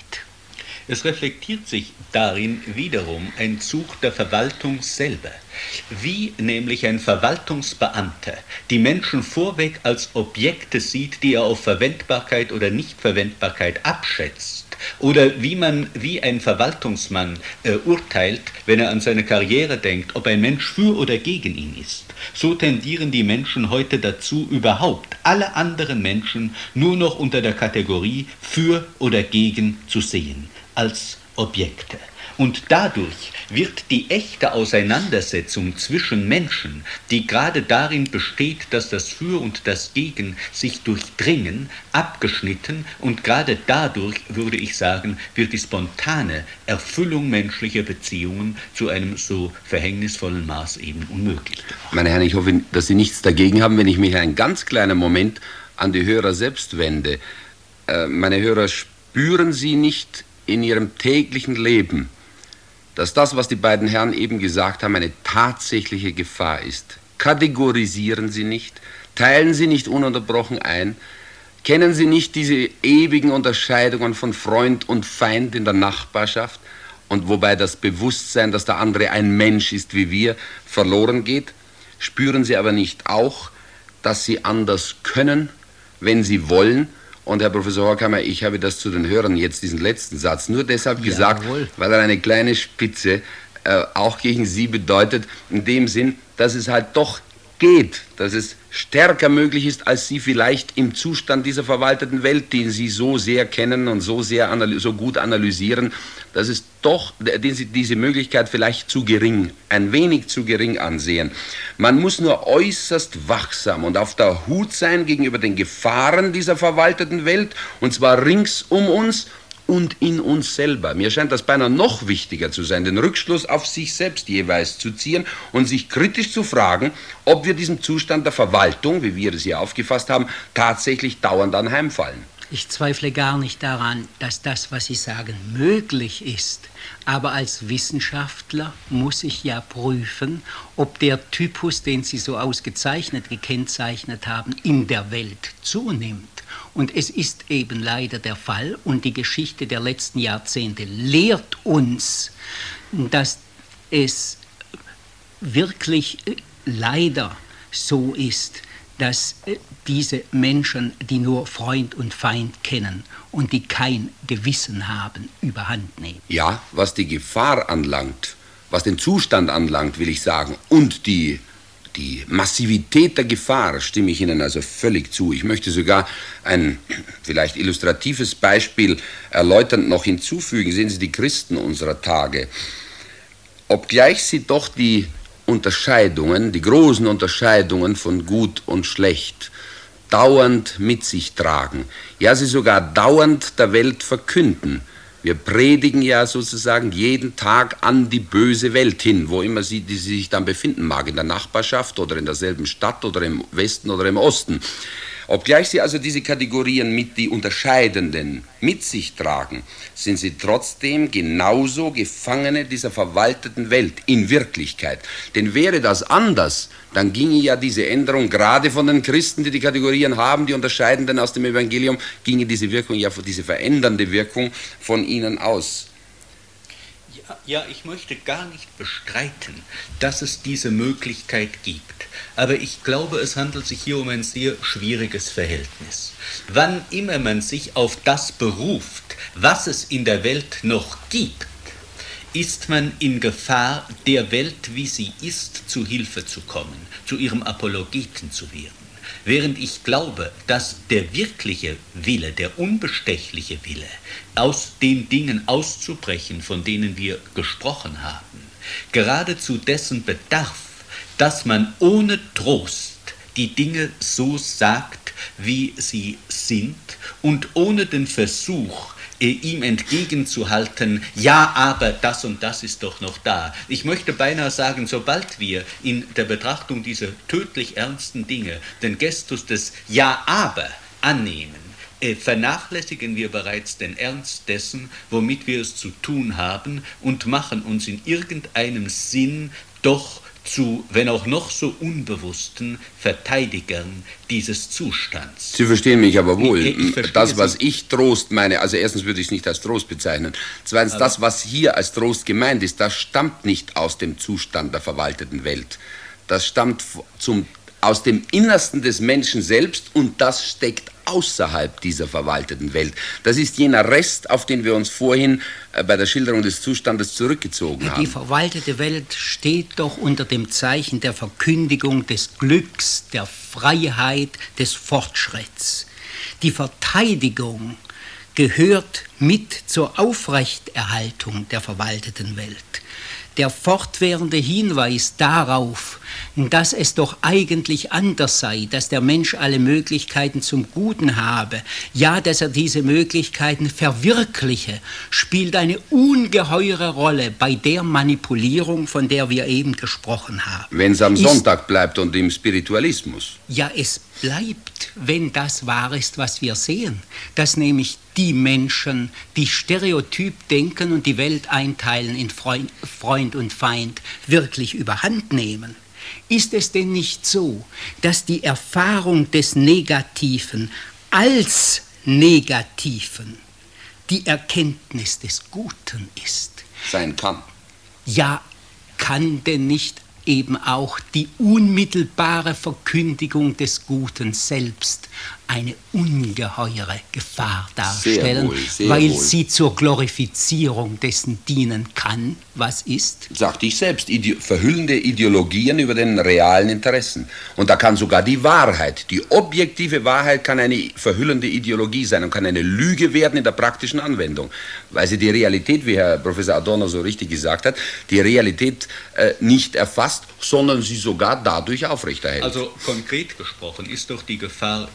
Es reflektiert sich darin wiederum ein Zug der Verwaltung selber, wie nämlich ein Verwaltungsbeamter die Menschen vorweg als Objekte sieht, die er auf Verwendbarkeit oder Nichtverwendbarkeit abschätzt, oder wie ein Verwaltungsmann urteilt, wenn er an seine Karriere denkt, ob ein Mensch für oder gegen ihn ist. So tendieren die Menschen heute dazu, überhaupt alle anderen Menschen nur noch unter der Kategorie für oder gegen zu sehen, als Objekte. Und dadurch wird die echte Auseinandersetzung zwischen Menschen, die gerade darin besteht, dass das Für und das Gegen sich durchdringen, abgeschnitten, und gerade dadurch, würde ich sagen, wird die spontane Erfüllung menschlicher Beziehungen zu einem so verhängnisvollen Maß eben unmöglich. Meine Herren, ich hoffe, dass Sie nichts dagegen haben, wenn ich mich einen ganz kleinen Moment an die Hörer selbst wende. Meine Hörer, spüren Sie nicht in Ihrem täglichen Leben, dass das, was die beiden Herren eben gesagt haben, eine tatsächliche Gefahr ist? Kategorisieren Sie nicht, teilen Sie nicht ununterbrochen ein, kennen Sie nicht diese ewigen Unterscheidungen von Freund und Feind in der Nachbarschaft, und wobei das Bewusstsein, dass der andere ein Mensch ist wie wir, verloren geht? Spüren Sie aber nicht auch, dass Sie anders können, wenn Sie wollen? Und Herr Professor Horkheimer, ich habe das zu den Hörern jetzt, diesen letzten Satz, nur deshalb gesagt, weil er eine kleine Spitze auch gegen Sie bedeutet, in dem Sinn, dass es halt doch geht, dass es stärker möglich ist, als Sie vielleicht im Zustand dieser verwalteten Welt, den Sie so sehr kennen und so gut analysieren, dass es doch, diese Möglichkeit vielleicht zu gering, ein wenig zu gering ansehen. Man muss nur äußerst wachsam und auf der Hut sein gegenüber den Gefahren dieser verwalteten Welt, und zwar rings um uns und in uns selber. Mir scheint das beinahe noch wichtiger zu sein, den Rückschluss auf sich selbst jeweils zu ziehen und sich kritisch zu fragen, ob wir diesem Zustand der Verwaltung, wie wir es hier aufgefasst haben, tatsächlich dauernd anheimfallen. Ich zweifle gar nicht daran, dass das, was Sie sagen, möglich ist. Aber als Wissenschaftler muss ich ja prüfen, ob der Typus, den Sie so ausgezeichnet gekennzeichnet haben, in der Welt zunimmt. Und es ist eben leider der Fall, und die Geschichte der letzten Jahrzehnte lehrt uns, dass es wirklich leider so ist, dass diese Menschen, die nur Freund und Feind kennen und die kein Gewissen haben, überhand nehmen. Ja, was die Gefahr anlangt, was den Zustand anlangt, will ich sagen, und die Massivität der Gefahr, stimme ich Ihnen also völlig zu. Ich möchte sogar ein vielleicht illustratives Beispiel erläuternd noch hinzufügen. Sehen Sie die Christen unserer Tage. Obgleich sie doch die Unterscheidungen, die großen Unterscheidungen von gut und schlecht dauernd mit sich tragen, ja, sie sogar dauernd der Welt verkünden. Wir predigen ja sozusagen jeden Tag an die böse Welt hin, wo immer sie sich dann befinden mag, in der Nachbarschaft oder in derselben Stadt oder im Westen oder im Osten. Obgleich sie also diese Kategorien mit die Unterscheidenden mit sich tragen, sind sie trotzdem genauso Gefangene dieser verwalteten Welt in Wirklichkeit. Denn wäre das anders, dann ginge ja diese Änderung gerade von den Christen, die die Kategorien haben, die Unterscheidenden aus dem Evangelium, ginge diese Wirkung ja, diese verändernde Wirkung von ihnen aus. Ja, ich möchte gar nicht bestreiten, dass es diese Möglichkeit gibt. Aber ich glaube, es handelt sich hier um ein sehr schwieriges Verhältnis. Wann immer man sich auf das beruft, was es in der Welt noch gibt, ist man in Gefahr, der Welt, wie sie ist, zu Hilfe zu kommen, zu ihrem Apologeten zu werden. Während ich glaube, dass der wirkliche Wille, der unbestechliche Wille, aus den Dingen auszubrechen, von denen wir gesprochen haben, geradezu dessen bedarf, dass man ohne Trost die Dinge so sagt, wie sie sind, und ohne den Versuch, ihm entgegenzuhalten, ja, aber das und das ist doch noch da. Ich möchte beinahe sagen, sobald wir in der Betrachtung dieser tödlich ernsten Dinge den Gestus des Ja, aber annehmen, vernachlässigen wir bereits den Ernst dessen, womit wir es zu tun haben, und machen uns in irgendeinem Sinn doch zu, wenn auch noch so unbewussten Verteidigern dieses Zustands. Sie verstehen mich aber wohl. Ich das, was ich Trost meine, also erstens würde ich es nicht als Trost bezeichnen. Zweitens, aber das, was hier als Trost gemeint ist, das stammt nicht aus dem Zustand der verwalteten Welt. Das stammt aus dem Innersten des Menschen selbst, und das steckt außerhalb dieser verwalteten Welt. Das ist jener Rest, auf den wir uns vorhin bei der Schilderung des Zustandes zurückgezogen haben. Die verwaltete Welt steht doch unter dem Zeichen der Verkündigung des Glücks, der Freiheit, des Fortschritts. Die Verteidigung gehört mit zur Aufrechterhaltung der verwalteten Welt. Der fortwährende Hinweis darauf, dass es doch eigentlich anders sei, dass der Mensch alle Möglichkeiten zum Guten habe, ja, dass er diese Möglichkeiten verwirkliche, spielt eine ungeheure Rolle bei der Manipulierung, von der wir eben gesprochen haben. Wenn es am Sonntag bleibt und im Spiritualismus. Ja, es bleibt, wenn das wahr ist, was wir sehen, dass nämlich die Menschen, die stereotyp denken und die Welt einteilen in Freund und Feind, wirklich überhand nehmen. Ist es denn nicht so, dass die Erfahrung des Negativen als Negativen die Erkenntnis des Guten ist? Sein kann. Ja, kann denn nicht eben auch die unmittelbare Verkündigung des Guten selbst eine ungeheure Gefahr darstellen, weil sie zur Glorifizierung dessen dienen kann, was ist? Sagte ich selbst, verhüllende Ideologien über den realen Interessen. Und da kann sogar die Wahrheit, die objektive Wahrheit, kann eine verhüllende Ideologie sein und kann eine Lüge werden in der praktischen Anwendung, weil sie die Realität, wie Herr Professor Adorno so richtig gesagt hat, die Realität nicht erfasst, sondern sie sogar dadurch aufrechterhält. Also konkret gesprochen ist doch die Gefahr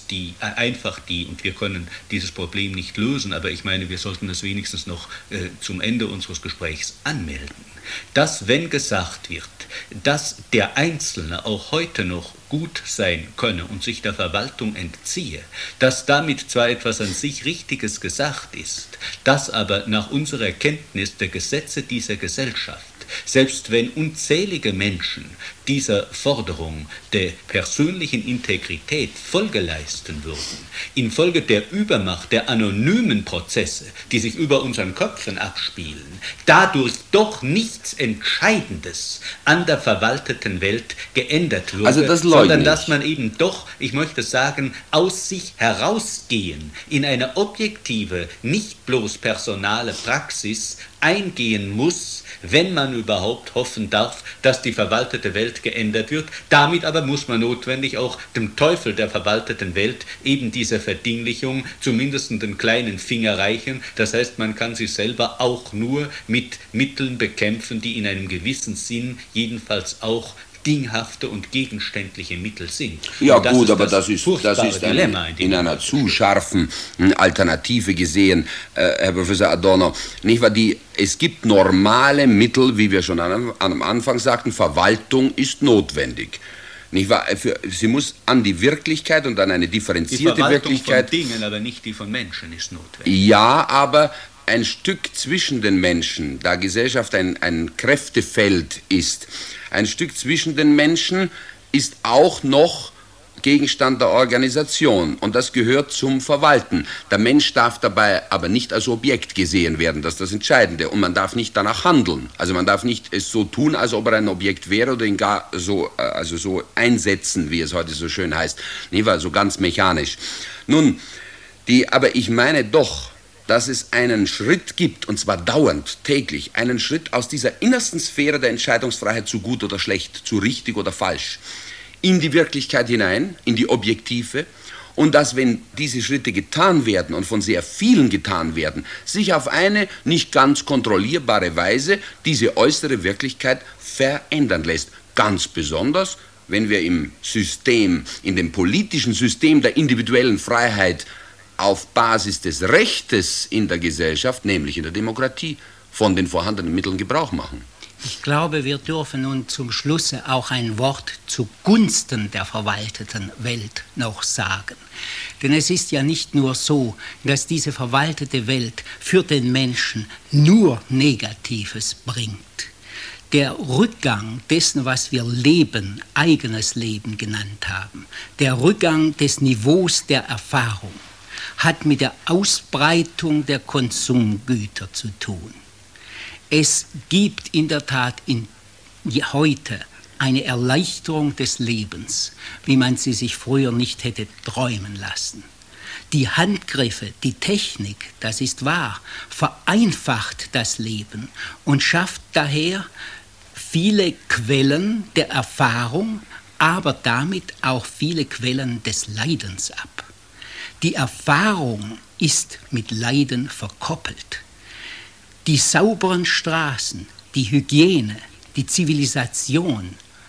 einfach die, und wir können dieses Problem nicht lösen, aber ich meine, wir sollten es wenigstens noch zum Ende unseres Gesprächs anmelden, dass, wenn gesagt wird, dass der Einzelne auch heute noch gut sein könne und sich der Verwaltung entziehe, dass damit zwar etwas an sich Richtiges gesagt ist, dass aber nach unserer Kenntnis der Gesetze dieser Gesellschaft, selbst wenn unzählige Menschen dieser Forderung der persönlichen Integrität Folge leisten würden, infolge der Übermacht der anonymen Prozesse, die sich über unseren Köpfen abspielen, dadurch doch nichts Entscheidendes an der verwalteten Welt geändert würde, also sondern dass man eben doch, ich möchte sagen, aus sich herausgehen, in eine objektive, nicht bloß personale Praxis eingehen muss, wenn man überhaupt hoffen darf, dass die verwaltete Welt geändert wird. Damit aber muss man notwendig auch dem Teufel der verwalteten Welt eben diese Verdinglichung zumindest den kleinen Finger reichen. Das heißt, man kann sie selber auch nur mit Mitteln bekämpfen, die in einem gewissen Sinn jedenfalls auch dinghafte und gegenständliche Mittel sind. Ja gut, aber das ist in einer zu scharfen Alternative gesehen, Herr Professor Adorno. Nicht wahr? Es gibt normale Mittel, wie wir schon am Anfang sagten, Verwaltung ist notwendig. Nicht wahr? Sie muss an die Wirklichkeit und an eine differenzierte Wirklichkeit... Die Verwaltung von Dingen, aber nicht die von Menschen ist notwendig. Ja, aber ein Stück zwischen den Menschen, da Gesellschaft ein Kräftefeld ist, ein Stück zwischen den Menschen ist auch noch Gegenstand der Organisation und das gehört zum Verwalten. Der Mensch darf dabei aber nicht als Objekt gesehen werden, das ist das Entscheidende. Und man darf nicht danach handeln. Also man darf nicht es so tun, als ob er ein Objekt wäre oder ihn gar so, so einsetzen, wie es heute so schön heißt. Nee, war so ganz mechanisch. Nun, aber ich meine doch, dass es einen Schritt gibt, und zwar dauernd, täglich, einen Schritt aus dieser innersten Sphäre der Entscheidungsfreiheit zu gut oder schlecht, zu richtig oder falsch, in die Wirklichkeit hinein, in die Objektive, und dass, wenn diese Schritte getan werden und von sehr vielen getan werden, sich auf eine nicht ganz kontrollierbare Weise diese äußere Wirklichkeit verändern lässt. Ganz besonders, wenn wir im System, in dem politischen System der individuellen Freiheit auf Basis des Rechtes in der Gesellschaft, nämlich in der Demokratie, von den vorhandenen Mitteln Gebrauch machen. Ich glaube, wir dürfen nun zum Schluss auch ein Wort zugunsten der verwalteten Welt noch sagen. Denn es ist ja nicht nur so, dass diese verwaltete Welt für den Menschen nur Negatives bringt. Der Rückgang dessen, was wir Leben, eigenes Leben genannt haben, der Rückgang des Niveaus der Erfahrung, hat mit der Ausbreitung der Konsumgüter zu tun. Es gibt in der Tat heute eine Erleichterung des Lebens, wie man sie sich früher nicht hätte träumen lassen. Die Handgriffe, die Technik, das ist wahr, vereinfacht das Leben und schafft daher viele Quellen der Erfahrung, aber damit auch viele Quellen des Leidens ab. Die Erfahrung ist mit Leiden verkoppelt. Die sauberen Straßen, die Hygiene, die Zivilisation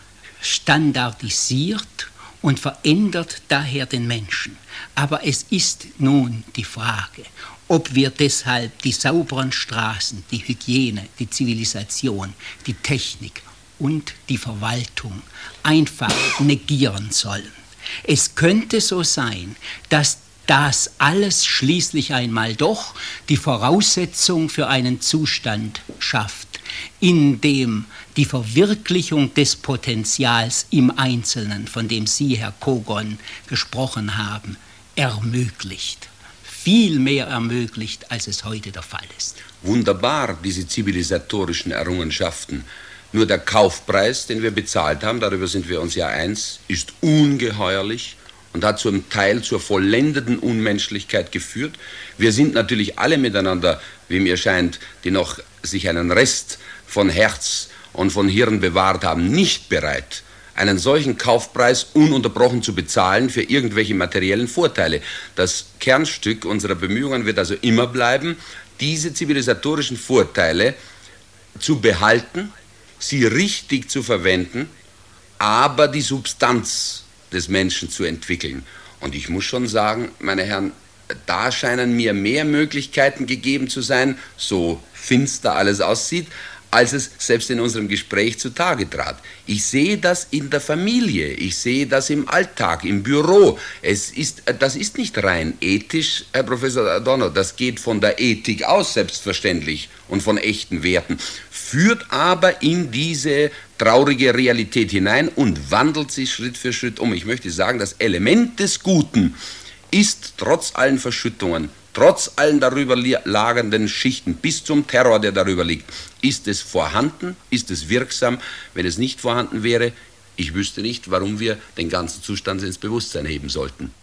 standardisiert und verändert daher den Menschen. Aber es ist nun die Frage, ob wir deshalb die sauberen Straßen, die Hygiene, die Zivilisation, die Technik und die Verwaltung einfach negieren sollen. Es könnte so sein, dass das alles schließlich einmal doch die Voraussetzung für einen Zustand schafft, in dem die Verwirklichung des Potenzials im Einzelnen, von dem Sie, Herr Kogon, gesprochen haben, ermöglicht. Viel mehr ermöglicht, als es heute der Fall ist. Wunderbar, diese zivilisatorischen Errungenschaften. Nur der Kaufpreis, den wir bezahlt haben, darüber sind wir uns ja eins, ist ungeheuerlich und hat zum Teil zur vollendeten Unmenschlichkeit geführt. Wir sind natürlich alle miteinander, wie mir scheint, die noch sich einen Rest von Herz und von Hirn bewahrt haben, nicht bereit, einen solchen Kaufpreis ununterbrochen zu bezahlen für irgendwelche materiellen Vorteile. Das Kernstück unserer Bemühungen wird also immer bleiben, diese zivilisatorischen Vorteile zu behalten, sie richtig zu verwenden, aber die Substanz des Menschen zu entwickeln. Und ich muss schon sagen, meine Herren, da scheinen mir mehr Möglichkeiten gegeben zu sein, so finster alles aussieht, als es selbst in unserem Gespräch zutage trat. Ich sehe das in der Familie, ich sehe das im Alltag, im Büro. Das ist nicht rein ethisch, Herr Professor Adorno, das geht von der Ethik aus, selbstverständlich, und von echten Werten, führt aber in diese traurige Realität hinein und wandelt sich Schritt für Schritt um. Ich möchte sagen, das Element des Guten ist trotz allen Verschüttungen, trotz allen darüber lagernden Schichten, bis zum Terror, der darüber liegt, ist es vorhanden, ist es wirksam. Wenn es nicht vorhanden wäre, ich wüsste nicht, warum wir den ganzen Zustand ins Bewusstsein heben sollten.